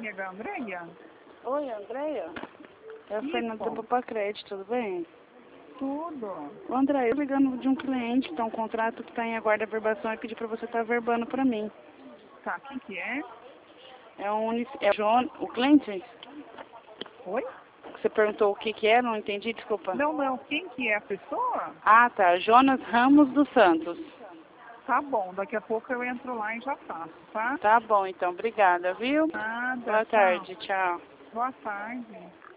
RH Andréia? Oi, Andréia? É a Fernanda do Papacred, tudo bem? Tudo. Ô, André, eu tô ligando de um cliente que tem um contrato que está em aguardo de averbação e pedi para você estar verbando para mim. Tá, quem que é? O cliente? Oi? Você perguntou o que que é, não entendi, desculpa. Não, quem que é a pessoa? Ah, tá, Jonas Ramos dos Santos. Tá bom, daqui a pouco eu entro lá e já faço, tá? Tá bom, então, obrigada, viu? Nada, Boa tchau. tarde, tchau. Boa tarde.